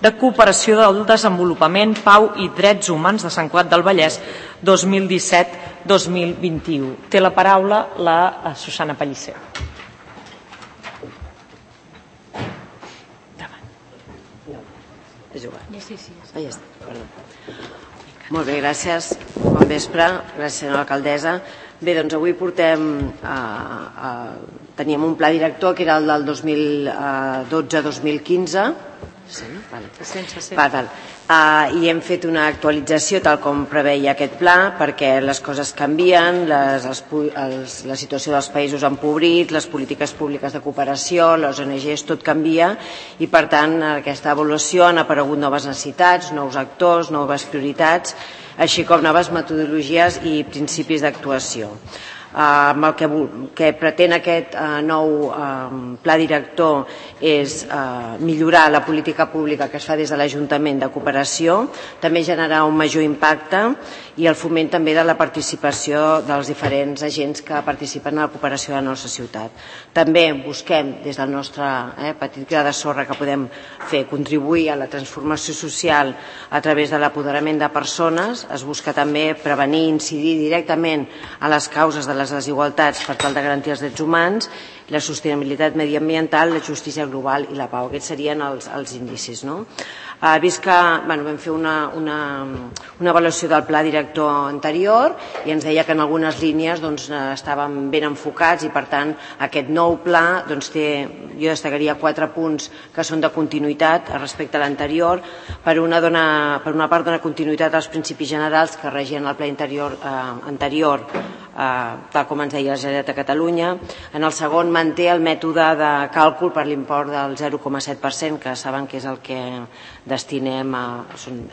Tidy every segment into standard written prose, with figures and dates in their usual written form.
de cooperació del desenvolupament, pau i drets humans de Sant Cugat del Vallès 2017-2021. Té la paraula la Susana Pellicer. Molt bé, gràcies. Bon vespre. Gràcies, senyora alcaldessa. Bé, doncs avui teníem un pla director que era el del 2012-2015. Sí, no? I hem fet una actualització tal com preveia aquest pla perquè les coses canvien, la situació dels països ha empobrit, les polítiques públiques de cooperació, les ONGs, tot canvia i per tant en aquesta avaluació han aparegut noves necessitats, nous actors, noves prioritats, així com noves metodologies i principis d'actuació. El que pretén aquest nou pla director és millorar la política pública que es fa des de l'Ajuntament de cooperació, també generar un major impacte i el foment també de la participació dels diferents agents que participen a la cooperació de la nostra ciutat. També busquem, des del nostre petit gra de sorra que podem fer, contribuir a la transformació social a través de l'apoderament de persones. Es busca també prevenir i incidir directament a les causes de les desigualtats per tal de garantir els drets humans, la sostenibilitat mediambiental, la justícia global i la pau. Aquests serien els indicis. Vist que vam fer una avaluació del pla director anterior i ens deia que en algunes línies estaven ben enfocats i per tant aquest nou pla jo destacaria 4 punts que són de continuïtat respecte a l'anterior. Per una part dona continuïtat als principis generals que regien el pla anterior tal com ens deia la Generalitat de Catalunya. En el segon manté el mètode de càlcul per l'import del 0,7%, que saben que és el que destinem el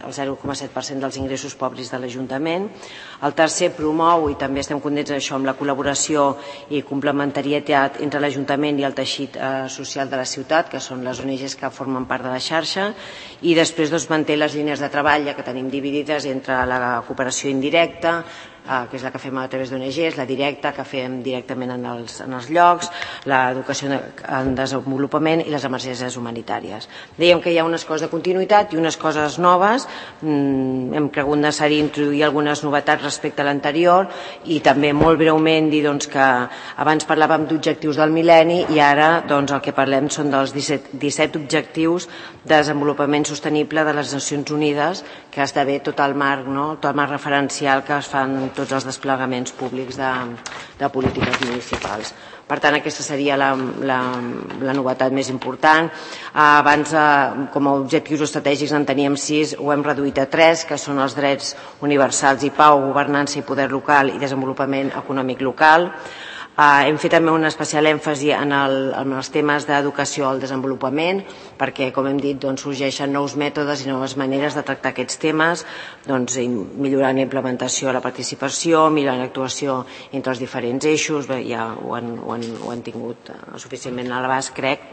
0,7% dels ingressos propis de l'Ajuntament. El tercer promou, i també estem contents d'això, amb la col·laboració i complementarietat entre l'Ajuntament i el teixit social de la ciutat, que són les ONGs que formen part de la xarxa, i després manté les línies de treball que tenim dividides entre la cooperació indirecta, que és la que fem a través d'ONGs, la directa, que fem directament en els llocs, l'educació en desenvolupament i les emergències humanitàries. Dèiem que hi ha unes coses de continuïtat i unes coses noves. Hem cregut necessari introduir algunes novetats respecte a l'anterior i també molt breument dir que abans parlàvem d'objectius del mil·lenni i ara el que parlem són dels 17 objectius de desenvolupament sostenible de les Nacions Unides, que esdevé tot el marc referencial que es fan tots els desplegaments públics de polítiques municipals. Per tant, aquesta seria la novetat més important. Abans, com a objectius estratègics en teníem 6, ho hem reduït a 3, que són els drets universals i pau, governança i poder local i desenvolupament econòmic local. Hem fet també un especial èmfasi en els temes d'educació al desenvolupament perquè, com hem dit, sorgeixen nous mètodes i noves maneres de tractar aquests temes, millorant la implementació de la participació, millorant l'actuació entre els diferents eixos, ja ho han tingut suficientment a l'abast, crec.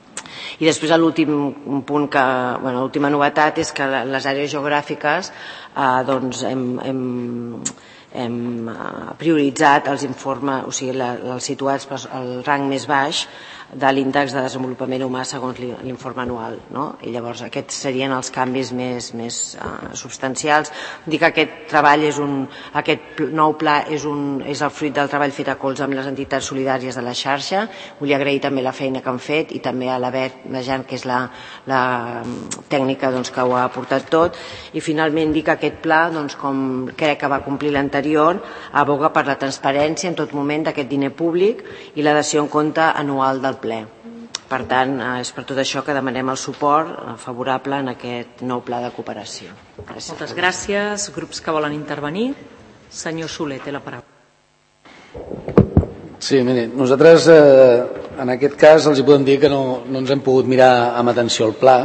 I després l'últim punt, l'última novetat és que les àrees geogràfiques hem prioritzat els informes, o sigui, els situats al rang més baix de l'índex de desenvolupament humà segons l'informe anual. I llavors aquests serien els canvis més substancials. Dir que aquest treball, aquest nou pla és el fruit del treball fet a colze amb les entitats solidàries de la xarxa. Vull agrair també la feina que han fet i també a la Bet Mejan, que és la tècnica que ho ha portat tot. I finalment dir que aquest pla, com crec que va complir l'anterior, aboga per la transparència en tot moment d'aquest diner públic i la dació en compte anual del ple. Per tant, és per tot això que demanem el suport favorable en aquest nou pla de cooperació. Moltes gràcies. Grups que volen intervenir. Senyor Soler, té la paraula. Sí, miri, nosaltres en aquest cas els podem dir que no ens hem pogut mirar amb atenció el pla.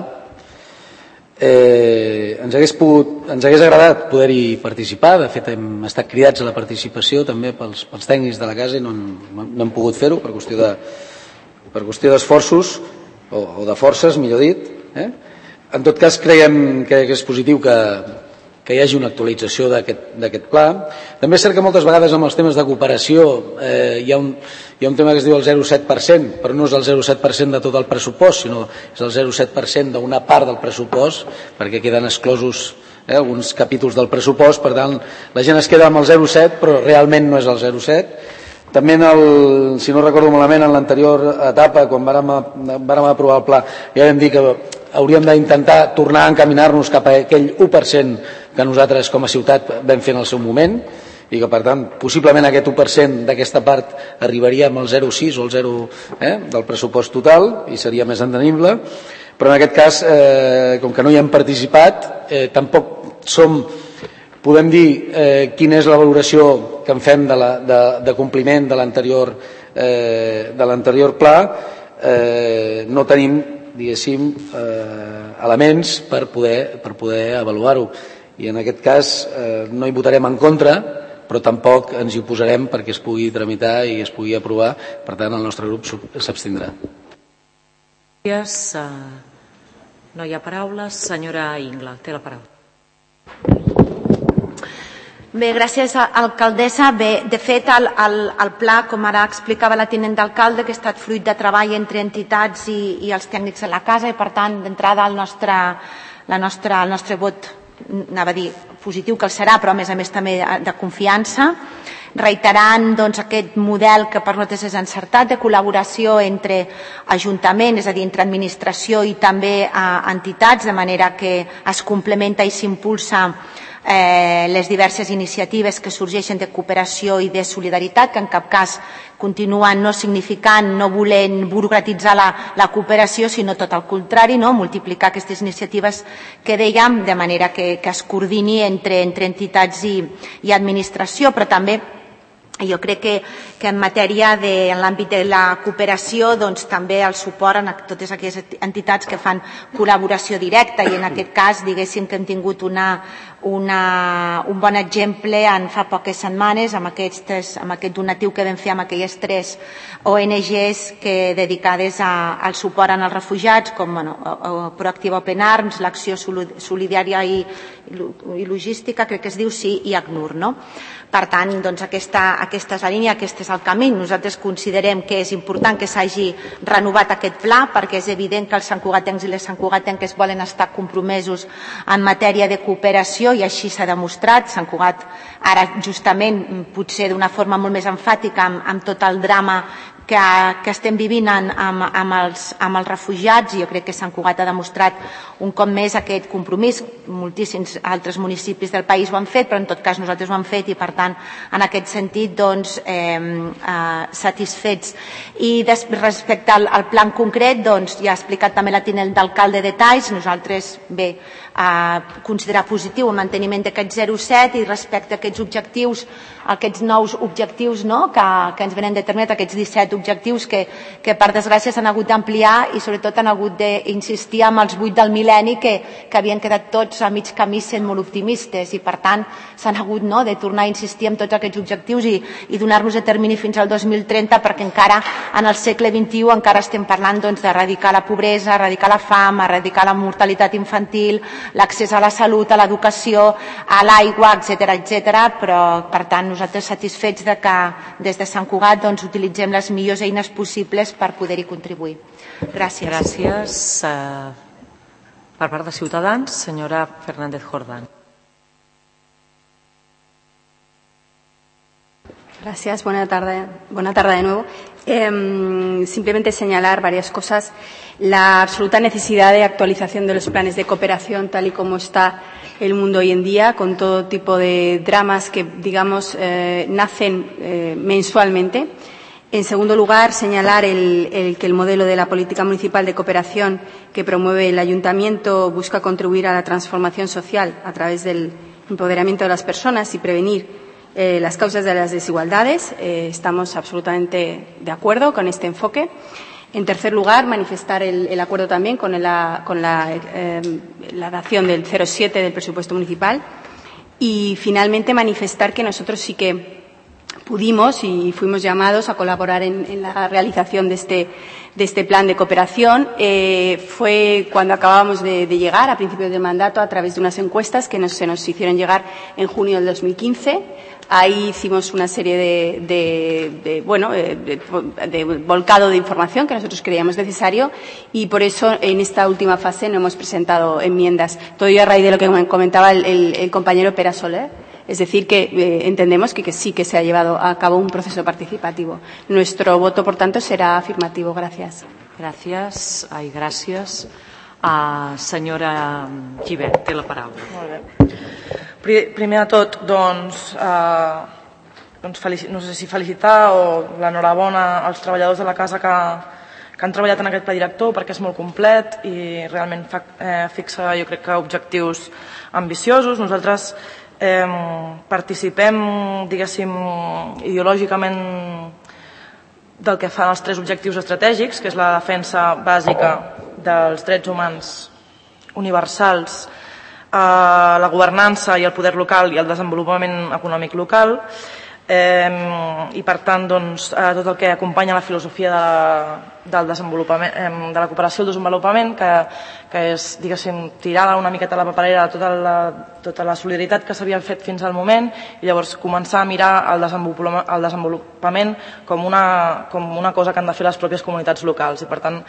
Ens hagués agradat poder-hi participar. De fet, hem estat cridats a la participació també pels tècnics de la casa i no hem pogut fer-ho per qüestió d'esforços o de forces, millor dit. En tot cas, creiem que és positiu que que hi hagi una actualització d'aquest pla. També és cert que moltes vegades amb els temes de cooperació hi ha un tema que es diu el 0,7%, però no és el 0,7% de tot el pressupost, sinó és el 0,7% d'una part del pressupost, perquè queden exclosos alguns capítols del pressupost, per tant la gent es queda amb el 0,7 però realment no és el 0,7. També, si no recordo malament, en l'anterior etapa, quan vàrem aprovar el pla, ja vam dir que hauríem d'intentar tornar a encaminar-nos cap a aquell 1% que nosaltres com a ciutat vam fer en el seu moment i que per tant possiblement aquest 1% d'aquesta part arribaria amb el 0,6 o el 0 del pressupost total i seria més entenible, però en aquest cas com que no hi hem participat tampoc podem dir quina és la valoració que en fem de compliment de l'anterior pla. No tenim, diguéssim, elements per poder avaluar-ho i en aquest cas no hi votarem en contra, però tampoc ens hi oposarem perquè es pugui tramitar i es pugui aprovar. Per tant, el nostre grup s'abstindrà. Gràcies. No hi ha paraules. Senyora Ingla, té la paraula. Bé, gràcies, alcaldessa. Bé, de fet, el pla, com ara explicava la tinent d'alcalde, que ha estat fruit de treball entre entitats i els tècnics de la casa i, per tant, d'entrada el nostre vot, anava a dir positiu, que el serà, però a més també de confiança, reiterant aquest model que per nosaltres és encertat de col·laboració entre Ajuntament, és a dir, entre administració i també entitats, de manera que es complementa i s'impulsa les diverses iniciatives que sorgeixen de cooperació i de solidaritat, que en cap cas continuen no significant, no volent burocratitzar la cooperació, sinó tot el contrari, multiplicar aquestes iniciatives que dèiem, de manera que es coordini entre entitats i administració, però també jo crec que en matèria en l'àmbit de la cooperació també el suport a totes aquelles entitats que fan col·laboració directa i en aquest cas diguéssim que hem tingut un bon exemple fa poques setmanes amb aquest donatiu que vam fer amb aquelles 3 ONGs dedicades al suport als refugiats com Proactiva Open Arms, l'Acció Solidària i Logística, crec que es diu, sí, i ACNUR. Per tant, aquesta és la línia, aquest és el camí. Nosaltres considerem que és important que s'hagi renovat aquest pla perquè és evident que els santcugatencs i les santcugatenques volen estar compromesos en matèria de cooperació i així s'ha demostrat. Sant Cugat ara justament potser d'una forma molt més emfàtica amb tot el drama que estem vivint amb els refugiats i jo crec que Sant Cugat ha demostrat un cop més aquest compromís. Moltíssims altres municipis del país ho han fet, però en tot cas nosaltres ho hem fet i per tant en aquest sentit satisfets. I respecte al pla en concret ja ha explicat també la tinent d'alcalde detalls. Nosaltres considerar positiu el manteniment d'aquest 0,7 i respecte a aquests objectius, aquests nous objectius que ens venen determinats, aquests 17 objectius que per desgràcia s'han hagut d'ampliar i sobretot han hagut d'insistir amb els 8 del mil·lenni que havien quedat tots a mig camí sent molt optimistes i per tant s'han hagut de tornar a insistir en tots aquests objectius i donar-nos a termini fins al 2030 perquè encara en el segle XXI encara estem parlant d'erradicar la pobresa, erradicar la fam, erradicar la mortalitat infantil, l'accés a la salut, a l'educació, a l'aigua, etc. Però per tant nosaltres satisfets que des de Sant Cugat utilitzem les millors eines possibles per poder-hi contribuir. Gràcies. Gràcies. Per part de Ciutadans, senyora Fernández Jordán. Gracias, buena tarde de nuevo. Simplemente señalar varias cosas. La absoluta necesidad de actualización de los planes de cooperación tal y como está el mundo hoy en día, con todo tipo de dramas que, digamos, nacen mensualmente. En segundo lugar, señalar que el modelo de la política municipal de cooperación que promueve el Ayuntamiento busca contribuir a la transformación social a través del empoderamiento de las personas y prevenir las causas de las desigualdades. Estamos absolutamente de acuerdo con este enfoque. En tercer lugar, manifestar el acuerdo también con la dación del 0,7 del presupuesto municipal. Y finalmente, manifestar que nosotros sí que pudimos y fuimos llamados a colaborar en la realización de este plan de cooperación fue cuando acabábamos de llegar a principios del mandato a través de unas encuestas que se nos hicieron llegar en junio del 2015. Ahí hicimos una serie de volcado de información que nosotros creíamos necesario y por eso en esta última fase no hemos presentado enmiendas. Todo ello a raíz de lo que comentaba el compañero Pere Soler. Es decir, que entendemos que sí que se ha llevado a cabo un proceso participativo. Nuestro voto, por tanto, será afirmativo. Gracias. Gràcies. Senyora Gibert, té la paraula. Molt bé. Primer de tot, no sé si felicitar o l'enhorabona als treballadors de la casa que han treballat en aquest pla director perquè és molt complet i realment fixa, jo crec que, objectius ambiciosos. Nosaltres participem, diguéssim, ideològicament del que fan els 3 objectius estratègics, que és la defensa bàsica dels drets humans universals, la governança i el poder local i el desenvolupament econòmic local, i per tant tot el que acompanya la filosofia del desenvolupament, de la cooperació al desenvolupament, que és, diguéssim, tirar una miqueta a la paperera tota la solidaritat que s'havia fet fins al moment i llavors començar a mirar el desenvolupament com una cosa que han de fer les pròpies comunitats locals i per tant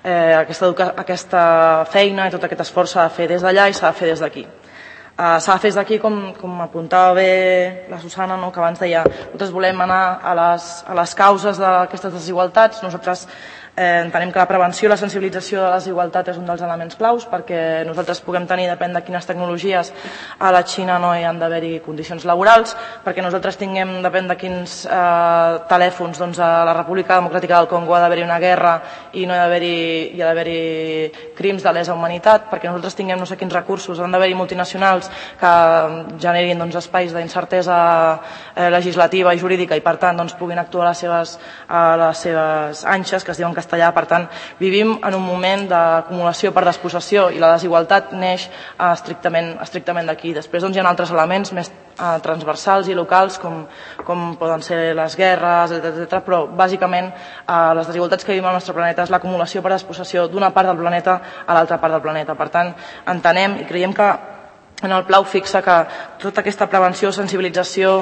aquesta feina i tot aquest esforç s'ha de fer des d'allà i s'ha de fer des d'aquí. S'ha de fer des d'aquí, com apuntava bé la Susana, que abans deia, nosaltres volem anar a les causes d'aquestes desigualtats. Nosaltres entenem que la prevenció i la sensibilització de la desigualtat és un dels elements claus perquè nosaltres puguem tenir, depèn de quines tecnologies, a la Xina no hi han d'haver-hi condicions laborals, perquè nosaltres tinguem, depèn de quins telèfons, a la República Democràtica del Congo ha d'haver-hi una guerra i no hi ha d'haver-hi crims de lesa humanitat, perquè nosaltres tinguem no sé quins recursos, han d'haver-hi multinacionals que generin espais d'incertesa legislativa i jurídica i per tant puguin actuar a les seves anxes, que es diuen castellà. Per tant, vivim en un moment d'acumulació per despossessió i la desigualtat neix estrictament d'aquí. Després hi ha altres elements més transversals i locals com poden ser les guerres, etc. Però bàsicament les desigualtats que vivim al nostre planeta és l'acumulació per despossessió d'una part del planeta a l'altra part del planeta. Per tant, entenem i creiem que en el pla fixa que tota aquesta prevenció, sensibilització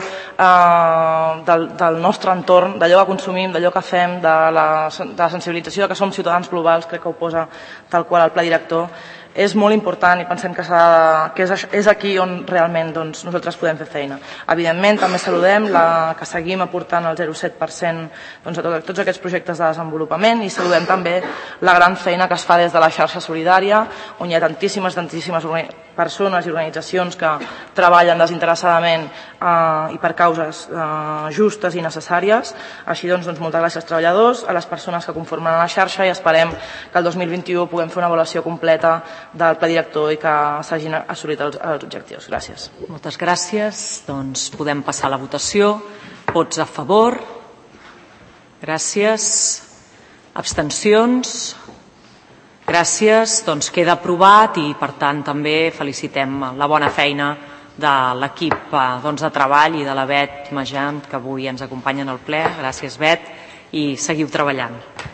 del nostre entorn, d'allò que consumim, d'allò que fem, de la sensibilització que som ciutadans globals, crec que ho posa tal qual el pla director, és molt important i pensem que és aquí on realment nosaltres podem fer feina. Evidentment, també saludem que seguim aportant el 0,7% a tots aquests projectes de desenvolupament i saludem també la gran feina que es fa des de la xarxa solidària, on hi ha tantíssimes persones i organitzacions que treballen desinteressadament i per causes justes i necessàries. Així doncs, moltes gràcies als treballadors, a les persones que conformen la xarxa i esperem que el 2021 puguem fer una avaluació completa del pla director i que s'hagin assolit els objectius. Gràcies. Moltes gràcies. Doncs podem passar a la votació. Vots a favor? Gràcies. Abstencions? Gràcies. Doncs queda aprovat i per tant també felicitem la bona feina de l'equip de treball i de la Bet Majant que avui ens acompanyen al ple. Gràcies, Bet, i seguiu treballant.